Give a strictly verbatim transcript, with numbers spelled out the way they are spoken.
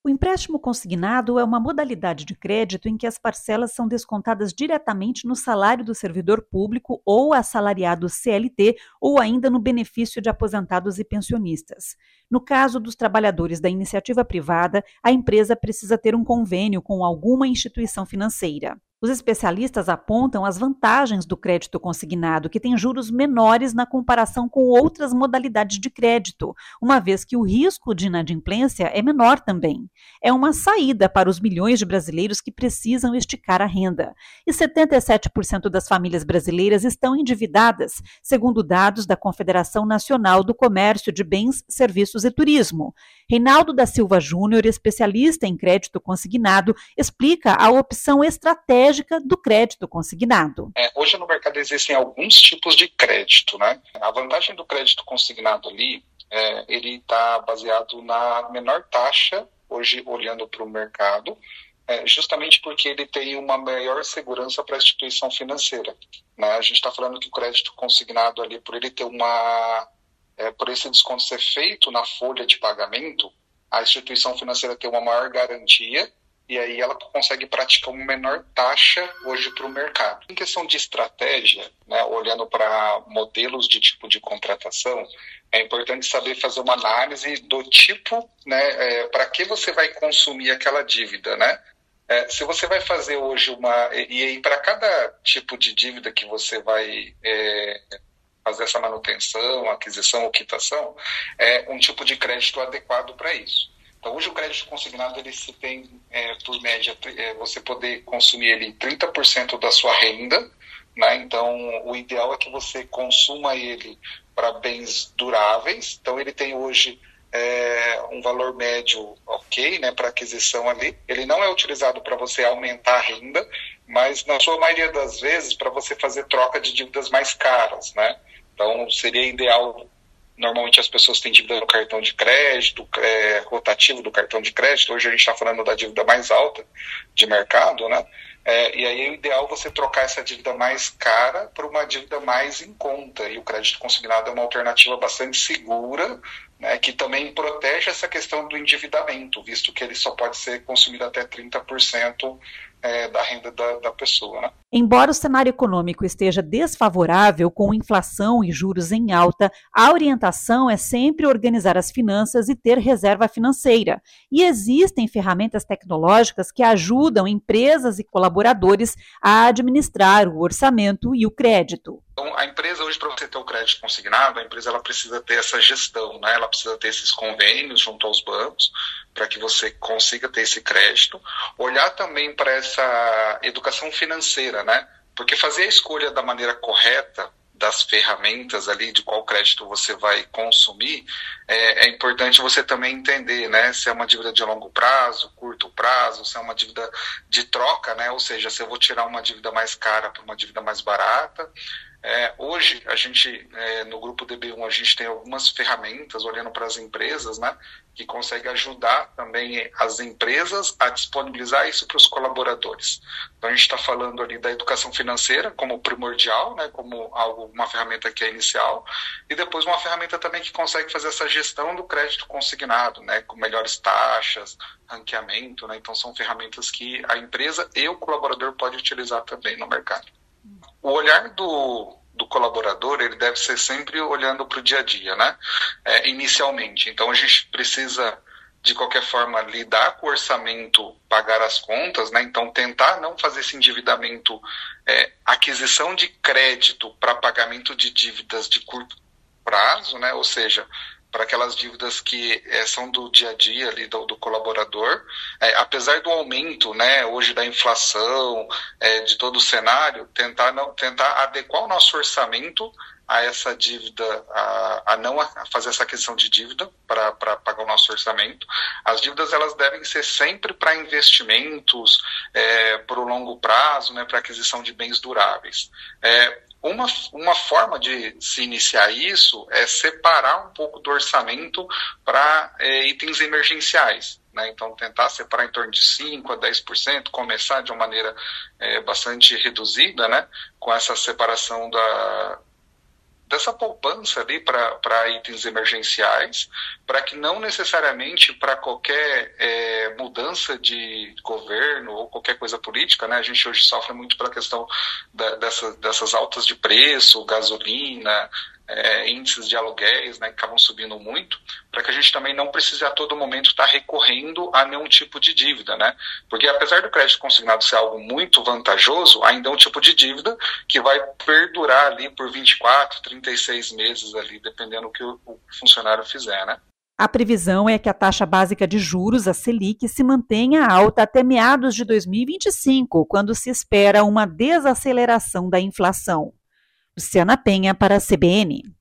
O empréstimo consignado é uma modalidade de crédito em que as parcelas são descontadas diretamente no salário do servidor público ou assalariado C L T ou ainda no benefício de aposentados e pensionistas. No caso dos trabalhadores da iniciativa privada, a empresa precisa ter um convênio com alguma instituição financeira. Os especialistas apontam as vantagens do crédito consignado, que tem juros menores na comparação com outras modalidades de crédito, uma vez que o risco de inadimplência é menor também. É uma saída para os milhões de brasileiros que precisam esticar a renda. E setenta e sete por cento das famílias brasileiras estão endividadas, segundo dados da Confederação Nacional do Comércio de Bens, Serviços e Turismo. Reinaldo da Silva Júnior, especialista em crédito consignado, explica a opção estratégica do crédito consignado. É, hoje no mercado existem alguns tipos de crédito, né? A vantagem do crédito consignado ali, é, ele está baseado na menor taxa, hoje olhando para o mercado, é, justamente porque ele tem uma maior segurança para a instituição financeira, né? A gente está falando que o crédito consignado ali, por ele ter uma, é, por esse desconto ser feito na folha de pagamento, a instituição financeira tem uma maior garantia e aí ela consegue praticar uma menor taxa hoje para o mercado. Em questão de estratégia, né, olhando para modelos de tipo de contratação, é importante saber fazer uma análise do tipo, né, é, para que você vai consumir aquela dívida, né? É, se você vai fazer hoje uma... E aí para cada tipo de dívida que você vai... É, fazer essa manutenção, aquisição ou quitação, é um tipo de crédito adequado para isso. Então, hoje o crédito consignado, ele se tem, é, por média, é, você poder consumir ele trinta por cento da sua renda, né? Então, o ideal é que você consuma ele para bens duráveis. Então, ele tem hoje é, um valor médio ok, né, para aquisição ali. Ele não é utilizado para você aumentar a renda, mas na sua maioria das vezes para você fazer troca de dívidas mais caras, né? Então, seria ideal. Normalmente as pessoas têm dívida no cartão de crédito, é, rotativo do cartão de crédito. Hoje a gente está falando da dívida mais alta de mercado, né? É, e aí é ideal você trocar essa dívida mais cara por uma dívida mais em conta. E o crédito consignado é uma alternativa bastante segura, né, que também protege essa questão do endividamento, visto que ele só pode ser consumido até trinta por cento é, da renda da, da pessoa, né? Embora o cenário econômico esteja desfavorável, com inflação e juros em alta, a orientação é sempre organizar as finanças e ter reserva financeira. E existem ferramentas tecnológicas que ajudam empresas e colaboradores a administrar o orçamento e o crédito. Então, a empresa hoje, para você ter o crédito consignado, a empresa ela precisa ter essa gestão, né? Ela precisa ter esses convênios junto aos bancos para que você consiga ter esse crédito. Olhar também para essa educação financeira, né? Porque fazer a escolha da maneira correta das ferramentas ali, de qual crédito você vai consumir, é, é importante você também entender, né, se é uma dívida de longo prazo, curto prazo, se é uma dívida de troca, né, ou seja, se eu vou tirar uma dívida mais cara para uma dívida mais barata. É, hoje, a gente, é, no grupo D B um, a gente tem algumas ferramentas olhando para as empresas, né, que conseguem ajudar também as empresas a disponibilizar isso para os colaboradores. Então, a gente está falando ali da educação financeira como primordial, né, como algo, uma ferramenta que é inicial, e depois uma ferramenta também que consegue fazer essa gestão do crédito consignado, né, com melhores taxas, ranqueamento, né, então são ferramentas que a empresa e o colaborador pode utilizar também no mercado. O olhar do, do colaborador, ele deve ser sempre olhando para o dia a dia, né? É, inicialmente. Então, a gente precisa, de qualquer forma, lidar com o orçamento, pagar as contas, né? Então, tentar não fazer esse endividamento, é, aquisição de crédito para pagamento de dívidas de curto prazo, né? Ou seja, para aquelas dívidas que é, são do dia a dia ali do, do colaborador, é, apesar do aumento, né, hoje da inflação, é, de todo o cenário, tentar, não, tentar adequar o nosso orçamento a essa dívida, a, a não a fazer essa aquisição de dívida para pagar o nosso orçamento. As dívidas elas devem ser sempre para investimentos, é, por um longo prazo, né, para aquisição de bens duráveis. É, Uma, uma forma de se iniciar isso é separar um pouco do orçamento para é, itens emergenciais, né? Então, tentar separar em torno de cinco por cento a dez por cento, começar de uma maneira é, bastante reduzida, né? Com essa separação da, dessa poupança ali para itens emergenciais, para que não necessariamente para qualquer é, mudança de governo ou qualquer coisa política, né? A gente hoje sofre muito pela questão da, dessa, dessas altas de preço, gasolina, é, índices de aluguéis, né, que acabam subindo muito, para que a gente também não precise a todo momento estar recorrendo a nenhum tipo de dívida, né? Porque apesar do crédito consignado ser algo muito vantajoso, ainda é um tipo de dívida que vai perdurar ali por vinte e quatro, trinta e seis meses ali, dependendo do que o, o funcionário fizer, né? A previsão é que a taxa básica de juros, a Selic, se mantenha alta até meados de dois mil e vinte e cinco, quando se espera uma desaceleração da inflação. Luciana Penha para a C B N.